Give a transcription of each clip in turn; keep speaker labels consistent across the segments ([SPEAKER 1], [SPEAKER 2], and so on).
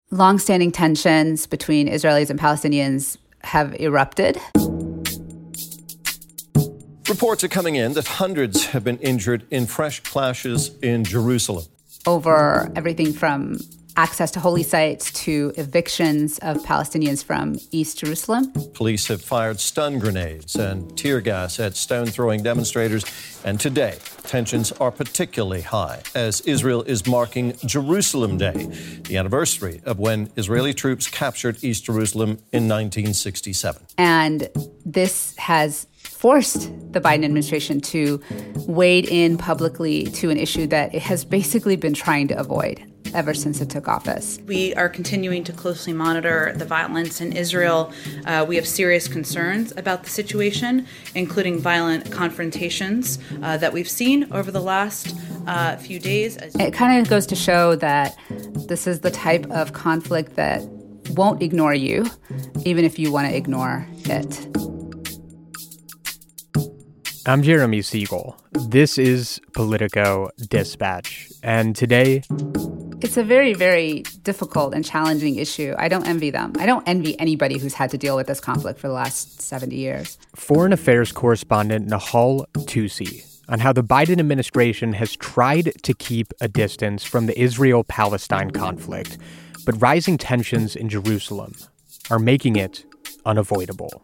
[SPEAKER 1] Longstanding tensions between Israelis and Palestinians have erupted.
[SPEAKER 2] Reports are coming in that hundreds have been injured in fresh clashes in Jerusalem.
[SPEAKER 1] Over everything from access to holy sites to evictions of Palestinians from East Jerusalem.
[SPEAKER 2] Police have fired stun grenades and tear gas at stone-throwing demonstrators. And today, tensions are particularly high as Israel is marking Jerusalem Day, the anniversary of when Israeli troops captured East Jerusalem in 1967.
[SPEAKER 1] And this has forced the Biden administration to wade in publicly to an issue that it has basically been trying to avoid ever since it took office.
[SPEAKER 3] We are continuing to closely monitor the violence in Israel. We have serious concerns about the situation, including violent confrontations that we've seen over the last few days.
[SPEAKER 1] It kind of goes to show that this is the type of conflict that won't ignore you, even if you want to ignore it.
[SPEAKER 4] I'm Jeremy Siegel. This is Politico Dispatch. And today,
[SPEAKER 1] it's a very, very difficult and challenging issue. I don't envy them. I don't envy anybody who's had to deal with this conflict for the last 70 years.
[SPEAKER 4] Foreign affairs correspondent Nahal Tusi on how the Biden administration has tried to keep a distance from the Israel-Palestine conflict, but rising tensions in Jerusalem are making it unavoidable.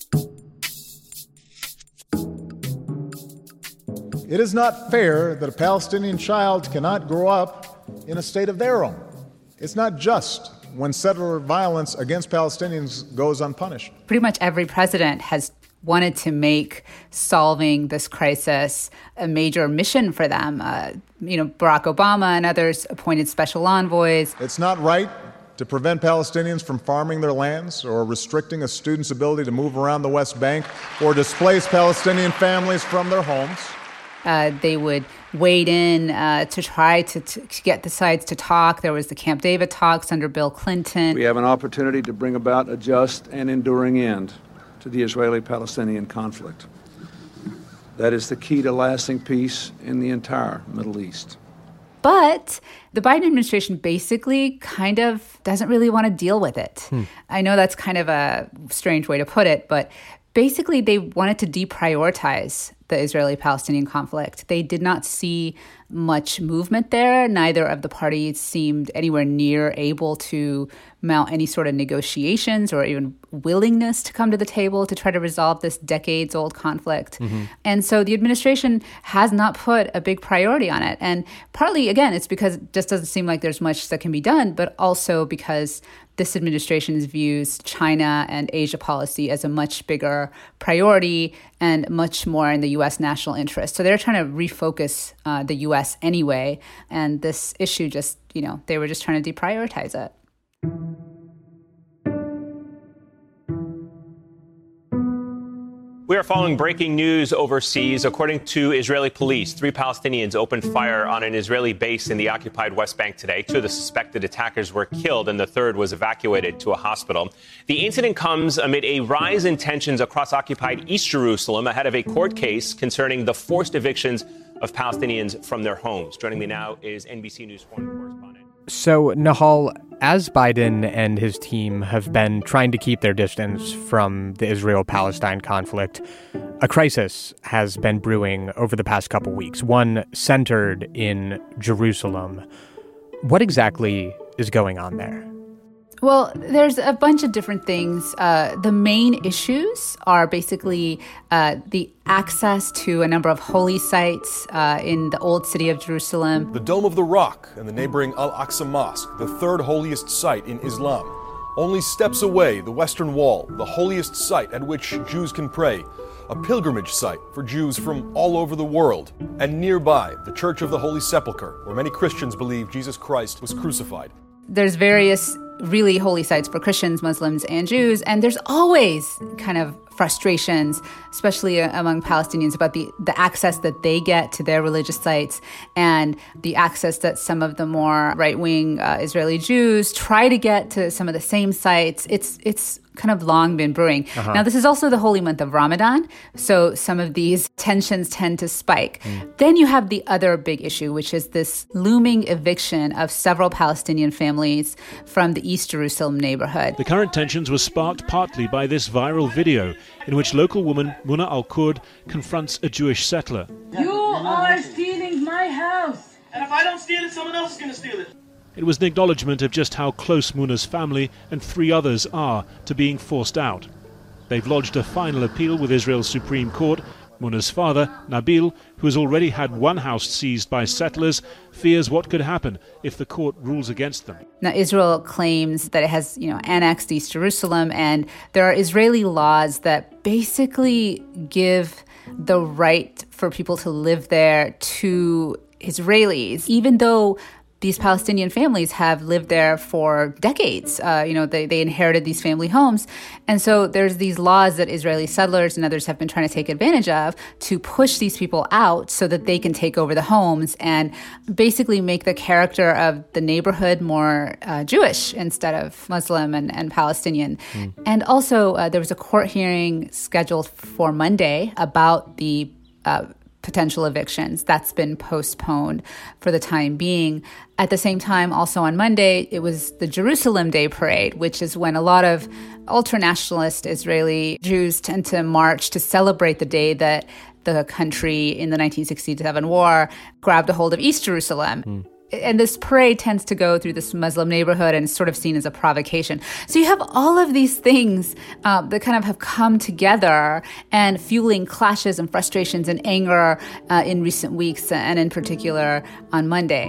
[SPEAKER 5] It is not fair that a Palestinian child cannot grow up in a state of their own. It's not just when settler violence against Palestinians goes unpunished.
[SPEAKER 1] Pretty much every president has wanted to make solving this crisis a major mission for them. Barack Obama and others appointed special envoys.
[SPEAKER 5] It's not right to prevent Palestinians from farming their lands or restricting a student's ability to move around the West Bank or displace Palestinian families from their homes.
[SPEAKER 1] They would wade in to try to get the sides to talk. There was the Camp David talks under Bill Clinton.
[SPEAKER 6] We have an opportunity to bring about a just and enduring end to the Israeli-Palestinian conflict. That is the key to lasting peace in the entire Middle East.
[SPEAKER 1] But the Biden administration basically kind of doesn't really want to deal with it. I know that's kind of a strange way to put it, but basically they wanted to deprioritize the Israeli-Palestinian conflict. They did not see much movement there. Neither of the parties seemed anywhere near able to mount any sort of negotiations or even willingness to come to the table to try to resolve this decades-old conflict. And so the administration has not put a big priority on it. And partly, again, it's because it just doesn't seem like there's much that can be done, but also because this administration views China and Asia policy as a much bigger priority and much more in the U.S. national interest. So they're trying to refocus the U.S. anyway. And this issue just, they were just trying to deprioritize it.
[SPEAKER 7] We are following breaking news overseas. According to Israeli police, 3 Palestinians opened fire on an Israeli base in the occupied West Bank today. 2 of the suspected attackers were killed, and the third was evacuated to a hospital. The incident comes amid a rise in tensions across occupied East Jerusalem ahead of a court case concerning the forced evictions of Palestinians from their homes. Joining me now is NBC News foreign correspondent.
[SPEAKER 4] So, Nahal, as Biden and his team have been trying to keep their distance from the Israel-Palestine conflict, a crisis has been brewing over the past couple weeks, one centered in Jerusalem. What exactly is going on there?
[SPEAKER 1] Well, there's a bunch of different things. The main issues are basically the access to a number of holy sites in the old city of Jerusalem.
[SPEAKER 8] The Dome of the Rock and the neighboring Al-Aqsa Mosque, the third holiest site in Islam. Only steps away, the Western Wall, the holiest site at which Jews can pray. A pilgrimage site for Jews from all over the world. And nearby, the Church of the Holy Sepulchre, where many Christians believe Jesus Christ was crucified.
[SPEAKER 1] There's various really holy sites for Christians, Muslims, and Jews, and there's always kind of frustrations, especially among Palestinians, about the access that they get to their religious sites and the access that some of the more right-wing Israeli Jews try to get to some of the same sites. It's kind of long been brewing. Now, this is also the holy month of Ramadan, so some of these tensions tend to spike. Then you have the other big issue, which is this looming eviction of several Palestinian families from the East Jerusalem neighborhood.
[SPEAKER 9] The current tensions were sparked partly by this viral video in which local woman Muna Al-Kurd confronts a Jewish settler.
[SPEAKER 10] You are stealing my house!
[SPEAKER 11] And if I don't steal it, someone else is going to steal it.
[SPEAKER 9] It was an acknowledgement of just how close Muna's family and 3 others are to being forced out. They've lodged a final appeal with Israel's Supreme Court. Muna's father, Nabil, who has already had one house seized by settlers, fears what could happen if the court rules against them.
[SPEAKER 1] Now, Israel claims that it has, annexed East Jerusalem, and there are Israeli laws that basically give the right for people to live there to Israelis, even though these Palestinian families have lived there for decades. They inherited these family homes. And so there's these laws that Israeli settlers and others have been trying to take advantage of to push these people out so that they can take over the homes and basically make the character of the neighborhood more Jewish instead of Muslim and Palestinian. And also there was a court hearing scheduled for Monday about the potential evictions. That's been postponed for the time being. At the same time, also on Monday, it was the Jerusalem Day Parade, which is when a lot of ultra-nationalist Israeli Jews tend to march to celebrate the day that the country in the 1967 war grabbed a hold of East Jerusalem. And this parade tends to go through this Muslim neighborhood and is sort of seen as a provocation. So you have all of these things that kind of have come together and fueling clashes and frustrations and anger in recent weeks, and in particular on Monday.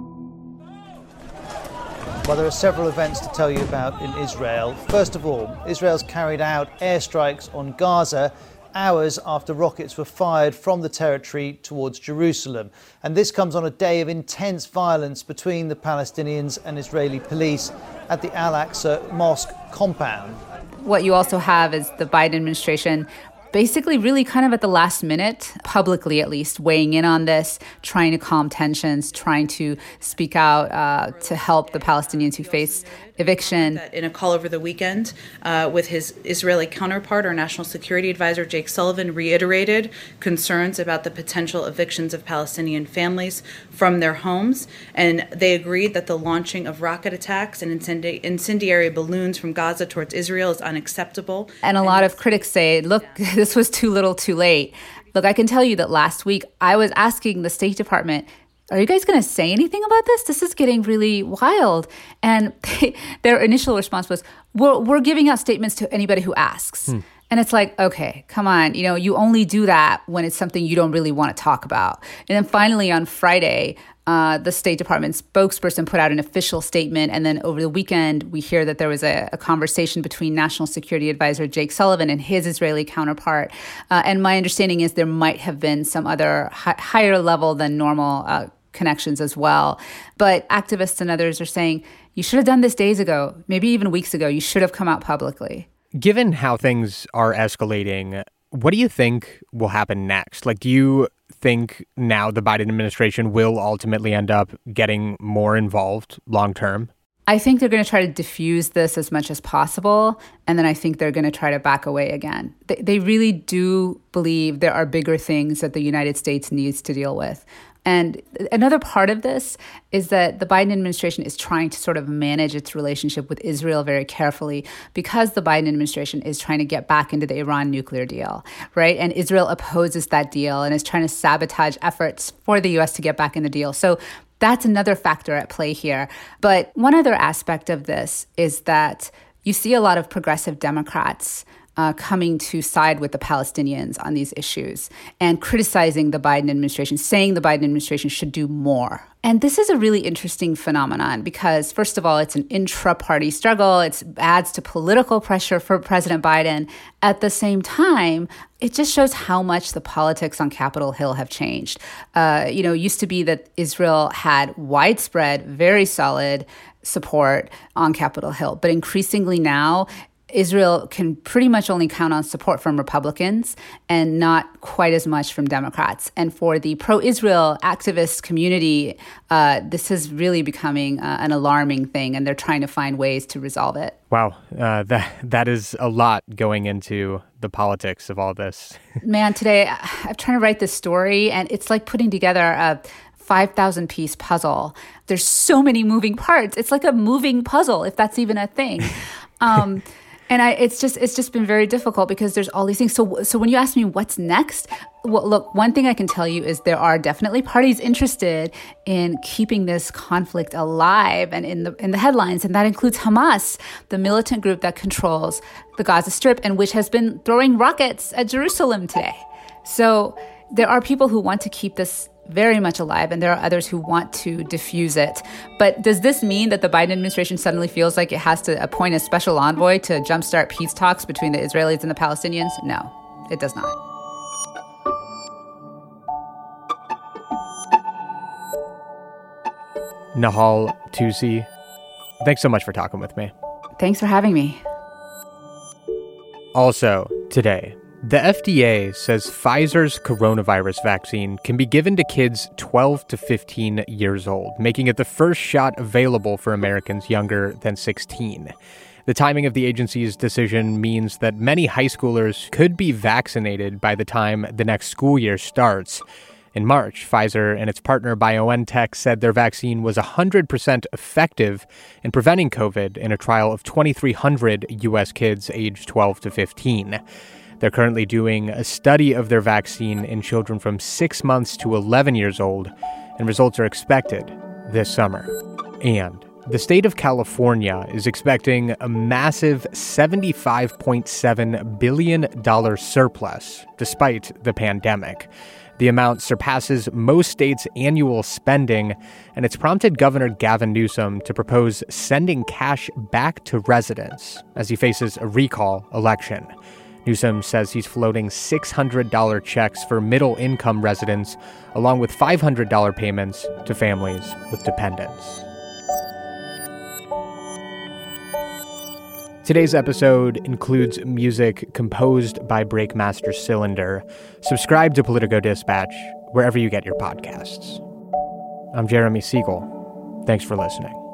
[SPEAKER 12] Well, there are several events to tell you about in Israel. First of all, Israel's carried out airstrikes on Gaza hours after rockets were fired from the territory towards Jerusalem. And this comes on a day of intense violence between the Palestinians and Israeli police at the Al-Aqsa Mosque compound.
[SPEAKER 1] What you also have is the Biden administration basically really kind of at the last minute, publicly at least, weighing in on this, trying to calm tensions, trying to speak out to help the Palestinians who face eviction.
[SPEAKER 3] In a call over the weekend with his Israeli counterpart, our National Security Advisor, Jake Sullivan, reiterated concerns about the potential evictions of Palestinian families from their homes. And they agreed that the launching of rocket attacks and incendiary balloons from Gaza towards Israel is unacceptable.
[SPEAKER 1] And a lot of critics say, look, this was too little too late. Look, I can tell you that last week I was asking the State Department, are you guys going to say anything about this? This is getting really wild. And their initial response was, we're giving out statements to anybody who asks. And it's like, okay, come on. You only do that when it's something you don't really want to talk about. And then finally on Friday, the State Department spokesperson put out an official statement. And then over the weekend, we hear that there was a conversation between National Security Advisor Jake Sullivan and his Israeli counterpart. And my understanding is there might have been some other higher level than normal connections as well. But activists and others are saying, you should have done this days ago, maybe even weeks ago. You should have come out publicly.
[SPEAKER 4] Given how things are escalating, what do you think will happen next? Do you think now the Biden administration will ultimately end up getting more involved long term?
[SPEAKER 1] I think they're going to try to diffuse this as much as possible, and then I think they're going to try to back away again. They really do believe there are bigger things that the United States needs to deal with. And another part of this is that the Biden administration is trying to sort of manage its relationship with Israel very carefully because the Biden administration is trying to get back into the Iran nuclear deal, right? And Israel opposes that deal and is trying to sabotage efforts for the U.S. to get back in the deal. So that's another factor at play here. But one other aspect of this is that you see a lot of progressive Democrats coming to side with the Palestinians on these issues and criticizing the Biden administration, saying the Biden administration should do more. And this is a really interesting phenomenon because, first of all, it's an intra-party struggle. It adds to political pressure for President Biden. At the same time, it just shows how much the politics on Capitol Hill have changed. It used to be that Israel had widespread, very solid support on Capitol Hill. But increasingly now, Israel can pretty much only count on support from Republicans and not quite as much from Democrats. And for the pro-Israel activist community, this is really becoming an alarming thing, and they're trying to find ways to resolve it.
[SPEAKER 4] Wow, that is a lot going into the politics of all this.
[SPEAKER 1] Man, today I'm trying to write this story, and it's like putting together a 5,000-piece puzzle. There's so many moving parts. It's like a moving puzzle, if that's even a thing. And it's just been very difficult because there's all these things. So when you ask me what's next, well, look, one thing I can tell you is there are definitely parties interested in keeping this conflict alive and in the headlines, and that includes Hamas, the militant group that controls the Gaza Strip and which has been throwing rockets at Jerusalem today. So there are people who want to keep this very much alive, and there are others who want to diffuse it. But does this mean that the Biden administration suddenly feels like it has to appoint a special envoy to jumpstart peace talks between the Israelis and the Palestinians? No, it does not.
[SPEAKER 4] Nahal Tusi, thanks so much for talking with me.
[SPEAKER 1] Thanks for having me.
[SPEAKER 4] Also, today, the FDA says Pfizer's coronavirus vaccine can be given to kids 12 to 15 years old, making it the first shot available for Americans younger than 16. The timing of the agency's decision means that many high schoolers could be vaccinated by the time the next school year starts. In March, Pfizer and its partner BioNTech said their vaccine was 100% effective in preventing COVID in a trial of 2,300 U.S. kids aged 12 to 15. They're currently doing a study of their vaccine in children from 6 months to 11 years old, and results are expected this summer. And the state of California is expecting a massive $75.7 billion surplus despite the pandemic. The amount surpasses most states' annual spending, and it's prompted Governor Gavin Newsom to propose sending cash back to residents as he faces a recall election. Newsom says he's floating $600 checks for middle-income residents, along with $500 payments to families with dependents. Today's episode includes music composed by Breakmaster Cylinder. Subscribe to Politico Dispatch wherever you get your podcasts. I'm Jeremy Siegel. Thanks for listening.